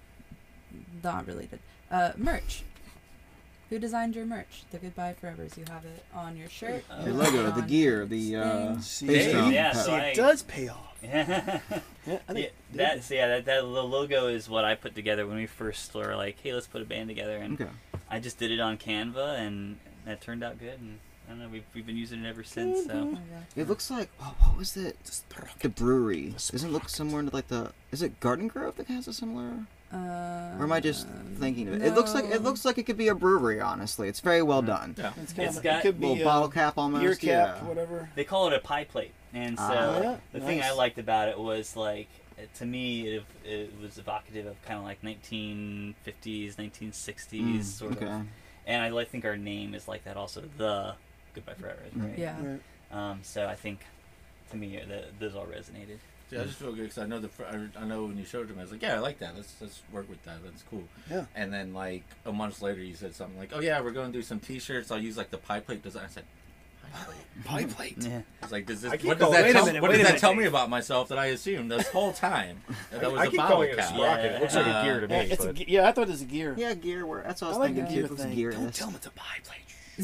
Not related. Uh, merch. Who designed your merch? The Goodbye Forevers. You have it on your shirt. Uh, Your you logo, have it the on gear, your the uh, thing. See, bass Dave, drum. yeah, cut. so See, I- it does pay off. Yeah. Yeah, I think Yeah, that so yeah, that that the logo is what I put together when we first were like, hey, let's put a band together, and Okay. I just did it on Canva, and that turned out good, and I don't know, we've we've been using it ever since. So Oh my God. It looks like oh, what was it? Just rock The it. brewery. Just Doesn't it look somewhere into like the? Is it Garden Grove that has a similar? Uh, Or am I just thinking of it? It looks like it looks like it could be a brewery. Honestly, it's very well done. Yeah. It's, kind It's of, got it could be Little a bottle cap almost. beer cap, yeah. whatever. they call it a pie plate, and so Ah. Yeah, the thing I nice. liked about it was like, it- to me, it, it was evocative of kind of like nineteen fifties, nineteen sixties Mm, sort okay. of, and I like think our name is like that also. The Goodbye Forever, right? Yeah. Right. Um, so I think, to me, the, those all resonated. Yeah, I just feel good because I know the fr- I, I know when you showed him, I was like, yeah, I like that. Let's let's work with that. That's cool. Yeah. And then like a month later, you said something like, oh yeah, we're going to do some T-shirts. I'll use like the pie plate design. I said, pie plate. Pie plate. Yeah. I was like, does this? I keep What does calling- that wait a tell? minute, what wait does a that minute. tell me about myself that I assumed this whole time that, that was I a keep bottle calling it a cap? sprocket. It looks like a gear to me. Yeah, it's a, but ge- yeah, I thought it was a gear. Yeah, gear. Where that's all I I was like the thinking. gear It looks thing. gearless. Don't tell him it's a pie plate.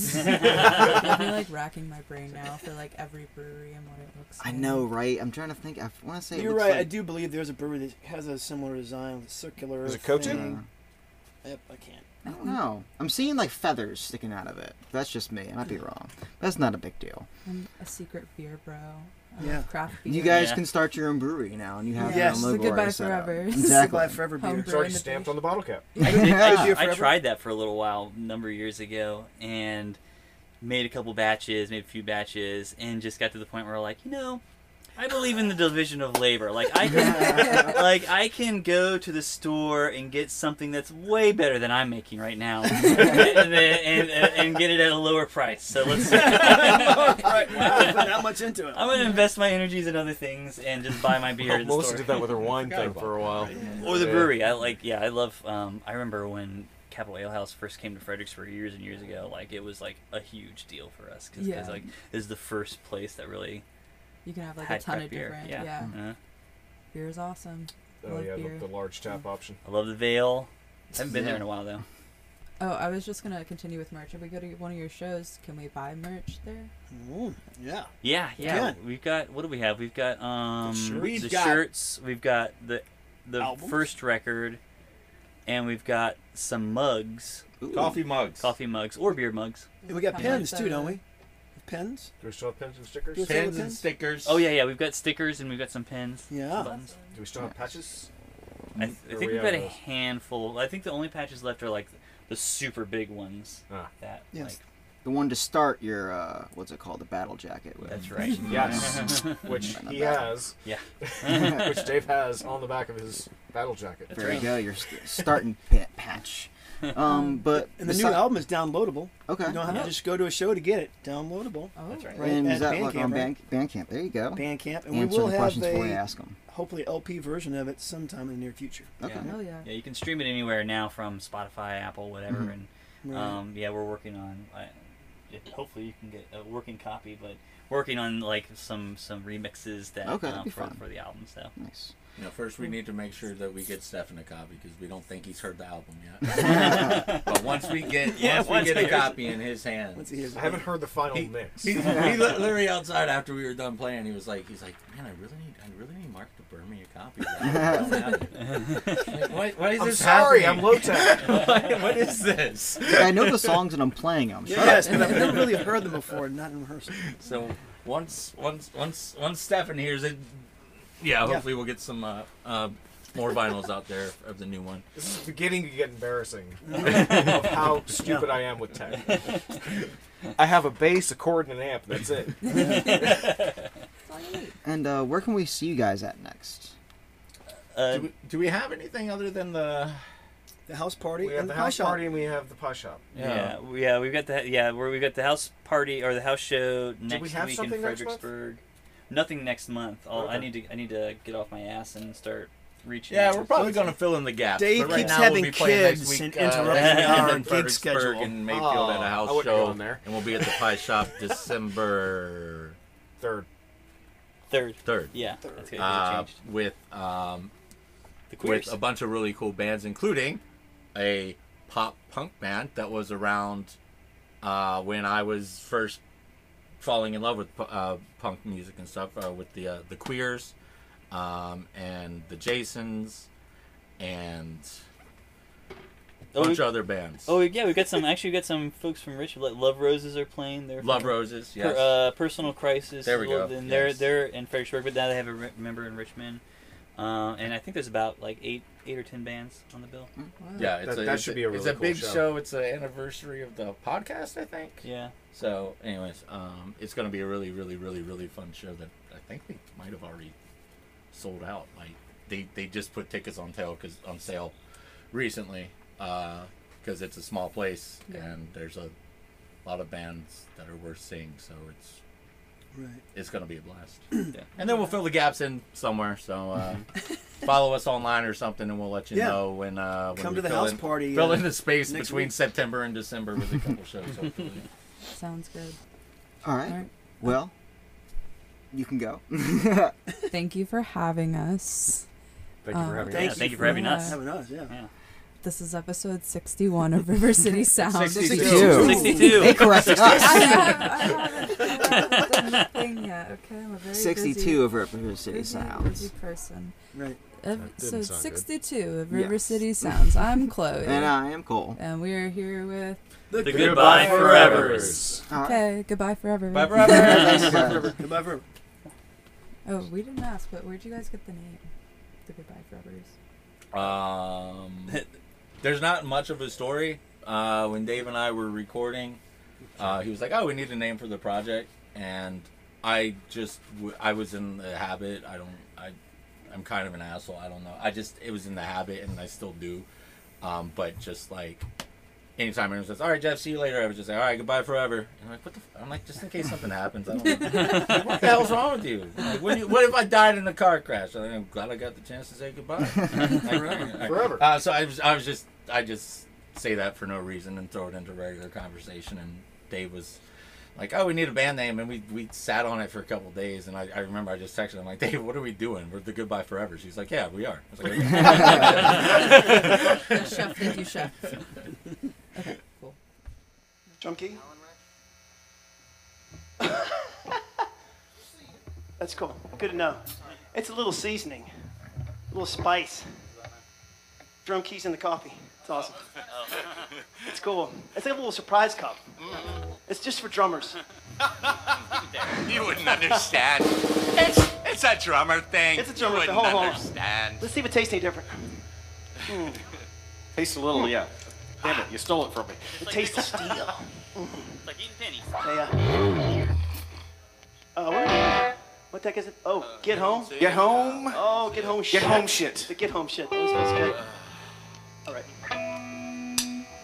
I'll be like racking my brain now for like every brewery and what it looks I like. know, right? I'm trying to think. I want to say. it You're looks right. I Like, do believe there's a brewery that has a similar design with a circular. Is it Cotu? thing. Yep, I can't. I don't know. I'm seeing like feathers sticking out of it. That's just me. I might be wrong. That's not a big deal. I'm a secret beer bro. I Yeah. love craft beer. You guys Yeah. can start your own brewery now, and you have Yes. your own The logo Goodbye already set up. Forever. Exactly. Goodbye Forever beer. Home it's already brew stamped on the bottle cap. I, did, I, Beer I forever? tried that for a little while, a number of years ago, and made a couple batches, made a few batches, and just got to the point where like, you know, I believe in the division of labor. Like I can, like I can go to the store and get something that's way better than I'm making right now, and, and, and, and get it at a lower price. So let's. Right. Wow, I put that much into it. I'm gonna invest my energies in other things and just buy my beer at the Melissa store. did that with her wine Forgot thing about for a while. Or the Yeah. brewery. I like, yeah, I love. Um, I remember when Capital Ale House first came to Fredericksburg years and years ago. Like it was like a huge deal for us because Yeah. like it was the first place that really You can have like a had ton craft of beer. different. Yeah, Yeah. Uh, Beer is awesome. Oh Love yeah, beer. the, the large tap option. I love the Veil. I haven't been Yeah. there in a while though. Oh, I was just gonna continue with merch. If we go to one of your shows, can we buy merch there? Mm, yeah. Yeah, yeah. Yeah. We've got what do we have? We've got um shirts? the We've got- shirts. We've got the the Albums? first record, and we've got some mugs, Ooh. Coffee mugs. coffee mugs or beer mugs. And we got How pens much, too, uh, don't we? Pens? Do we still have pens and stickers? Do we Do still have Pins and pens? stickers. Oh yeah, yeah. We've got stickers and we've got some pins. Yeah. Buttons. we still have patches? I, th- I Or think we we've got a have those? handful. I think the only patches left are like the super big ones. Ah. That Yes. like The one to start your uh, what's it called? The battle jacket with. that's right. Yes. Which Not he bad. has. Yeah. Which Dave has on the back of his battle jacket. That's There you right. go. Your st- starting pit patch. Um, but And the new besi- album is downloadable. Okay. You don't have Yeah. to just go to a show to get it. Downloadable. Oh, That's right. Right and at is that like Bandcamp, on right? Band, Bandcamp? There you go. Bandcamp, and Answer we will the have questions before you a ask them. hopefully L P version of it sometime in the near future. Okay. Yeah. Hell yeah. Yeah, you can stream it anywhere now from Spotify, Apple, whatever. Mhm. And Right. um, yeah, we're working on. I, it, hopefully, you can get a working copy, but working on like some some remixes that Okay, that'd um, be for, fun. for the album. So Nice. You know, first we need to make sure that we get Stefan a copy because we don't think he's heard the album yet. But once we get Yeah, once we once get he a hears copy in his hands, Once he hears I it. haven't heard the final He- mix. he, he li- literally outside after we were done playing, he was like, he's like, man, I really need, I really need Mark to burn me a copy. Of that. Like, why, why is I'm this sorry, I'm happening? low tech. Why- what is this? Like, I know the songs and I'm playing them. Shut Yes, up. but I've never really heard them before, not in rehearsal. So once, once, once, once Stefan hears it, yeah, hopefully we'll get some uh, uh, more vinyls out there of the new one. This is beginning to get embarrassing of how stupid I am with tech. I have a bass, a chord, and an amp. That's it. And uh, where can we see you guys at next? uh, Do we, do we have anything other than the? The house party We have and the the pie house shop. party and we have the pie shop. yeah, we- yeah, we've got the yeah, where we got the house party or the house show next we have week in something next month? Fredericksburg. Nothing next month. I'll, I Okay. need to I need to get off my ass and start reaching. Yeah, out. we're probably going to fill in the gaps. Dave but right keeps now having we'll be playing next kids week, and uh, interrupting our in gig Fredericksburg schedule. and Mayfield at Oh, a house I wouldn't go show, in there. and we'll be at the pie shop December Third. third. third. Yeah, that's good. Uh, changed. with um, The Queers. with a bunch of really cool bands, including a pop punk band that was around uh, when I was first falling in love with uh, punk music and stuff. Uh, with the uh, the Queers, um, and the Jasons, and a Oh, bunch we- of other bands. Oh yeah, we got some. Actually, we got some folks from Richmond. Like Love Roses are playing. They're Love from- Roses, Per- yes. uh, Personal Crisis. There we go, And they're yes. they're in Fredericksburg, but now they have a ri- member in Richmond. Uh, and I think there's about like eight eight or ten bands on the bill. Wow. yeah, it's That- a, that it's should a, be a it's really a cool big show. show. It's an anniversary of the podcast, I think. Yeah. So, anyways, um, it's going to be a really, really, really, really fun show that I think we might have already sold out. Like they, they just put tickets on sale because on sale recently because it's a small place Yeah. and there's a lot of bands that are worth seeing. So it's Right. it's going to be a blast. Yeah. And then we'll fill the gaps in somewhere. So uh, follow us online or something, and we'll let you Yeah. know when uh, when Come we to the fill house in, party. Fill uh, in the space next between week. September and December with a couple shows. Hopefully. Sounds good. All right. All right. Well, you can go. Thank you for having us. Thank you for Uh, having Thank us. you thank you for having Yeah. us. Having us, yeah. Yeah. This is episode sixty-one of River City Sound. sixty-two. sixty-two. They corrected I us. haven't, I haven't, I haven't done the thing yet. Okay, I'm a very sixty-two of River busy, City busy, Sounds. busy person. Right. Ev- That so didn't sound good. sixty-two of River Yes. City Sounds. I'm Chloe, And I am Cole. and we are here with. The Goodbye Goodbye Forevers. All right. Okay, goodbye forever. Bye forever. Forever. Goodbye forever. Oh, we didn't ask, but where'd you guys get the name? The Goodbye Forevers. Um, there's not much of a story. Uh, when Dave and I were recording, uh, he was like, "Oh, we need a name for the project," and I just w- I was in the habit. I don't. I I'm kind of an asshole. I don't know. I just it was in the habit, and I still do. Um, but just like anytime anyone says, "All right, Jeff, see you later," I would just say, "All right, goodbye forever." And I'm like, "What the?" F-? I'm like, just in case something happens. I don't know. Like, what the hell's wrong with you? Like, what, do you? What if I died in a car crash? I'm, like, I'm glad I got the chance to say goodbye. Like, Forever. Uh, so I was, I was just, I just say that for no reason and throw it into regular conversation. And Dave was like, "Oh, we need a band name," and we we sat on it for a couple of days. And I, I remember I just texted him like, "Dave, what are we doing? We're the Goodbye Forevers." He's like, "Yeah, we are." I was like, "Okay." Good chef, thank you, chef. Okay, cool. Drum key? That's cool. Good to know. It's a little seasoning, a little spice. Drum keys in the coffee. It's awesome. It's cool. It's like a little surprise cup. It's just for drummers. You wouldn't understand. It's it's a drummer thing. It's a drummer you thing. wouldn't Hold on, hold on. understand. Let's see if it tastes any different. Tastes a little, yeah. Damn it, you stole it from me. It tastes of steel. It's like eating pennies. Yeah. Uh, what, what the heck is it? Oh, Get Home? Get home. Oh, Get Home Shit. Get home shit. The Get Home Shit. That was, that was good. All right.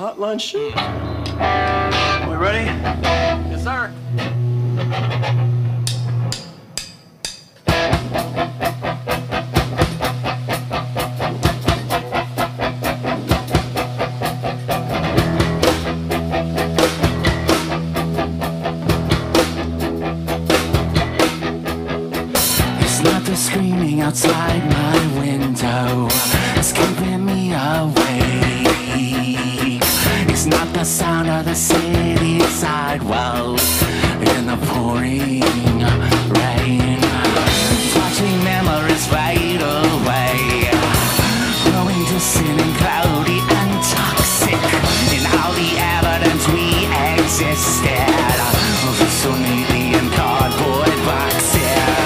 hot lunch. We ready? Yes, sir. It's not the screaming outside my window, it's keeping me awake. It's not the sound of the city sidewalk in the pouring rain. Watching memories fade away, growing distant and cloudy and toxic. In all the evidence we existed, so neatly in cardboard boxes.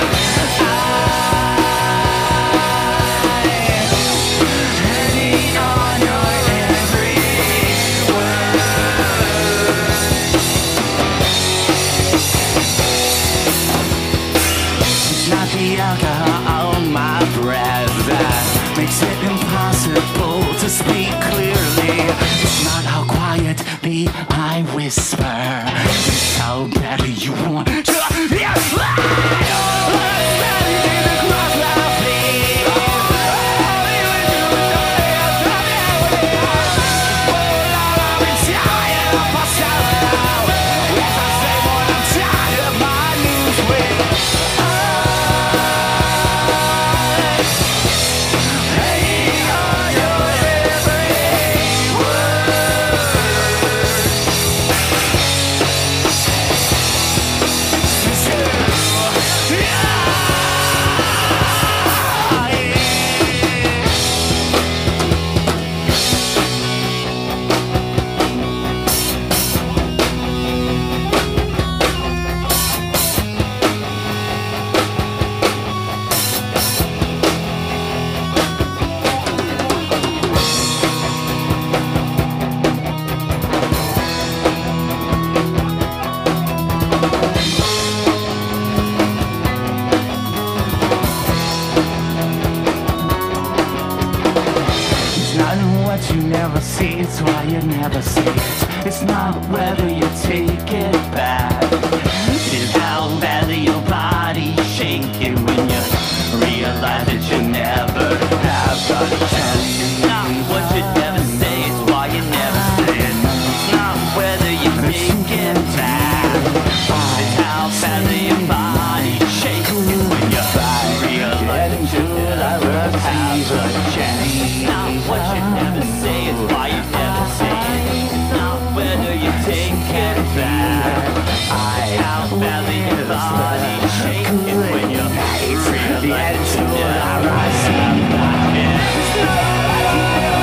Alcohol on my breath that makes it impossible to speak clearly. It's not how quietly I whisper, it's how badly you want to hear. You never see, it's why you never see it. It's not whether you take it back, it's how badly your body's shaking when you realize that you never have got a chance. It's not what you never say, it's why you never say it. It's not whether you take it back, it's how badly your body's shaking when you realize that you never have a chance. It's not what you never say, it's why you never say it. It's not whether you take it back, it's how badly your body's shaking when you realize that you never have a chance.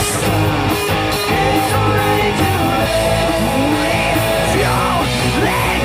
Let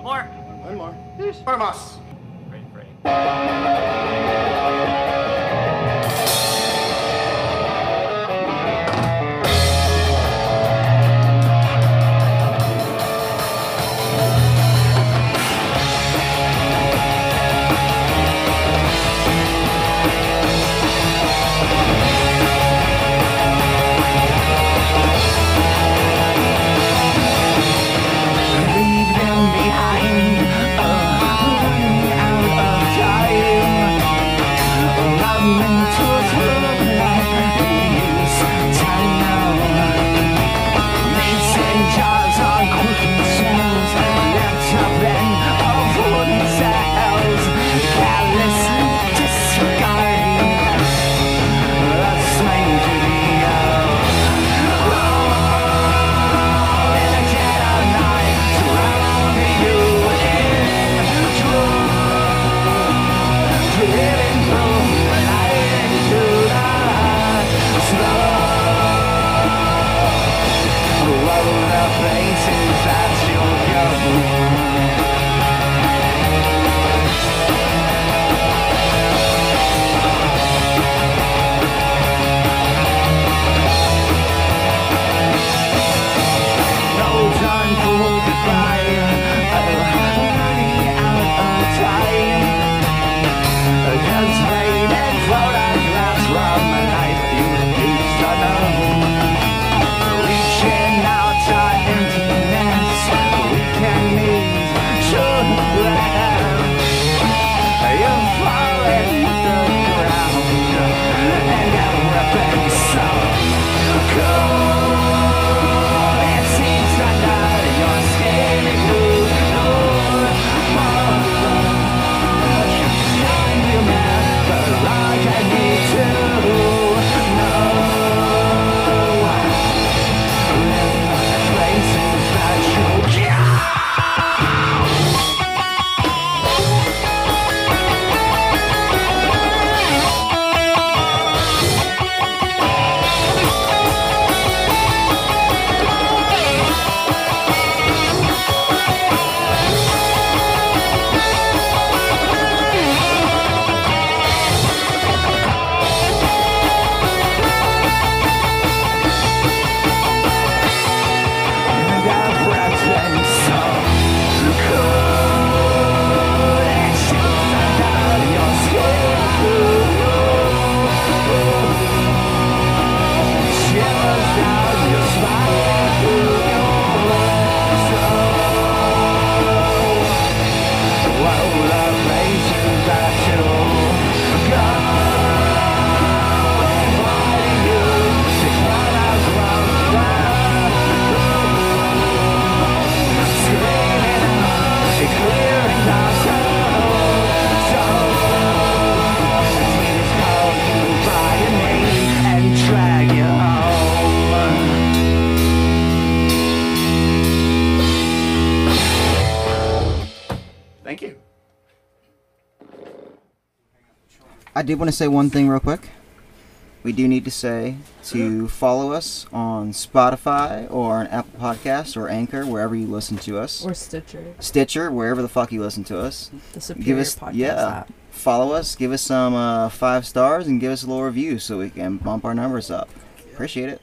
One more. One more. One más. Ready, ready. Leave them behind, uh, running out of time. Running to the black is time now. Mason jars on cooking shells, laptop and avoiding cells. Carelessly disregarding a stranger to Thank you. I did want to say one thing real quick. We do need to say to follow us on Spotify or on Apple Podcasts or Anchor, wherever you listen to us. Or Stitcher. Stitcher, wherever the fuck you listen to us. The Superior Give us, Podcast yeah, app. follow us, give us some uh, five stars, and give us a little review so we can bump our numbers up. Appreciate it.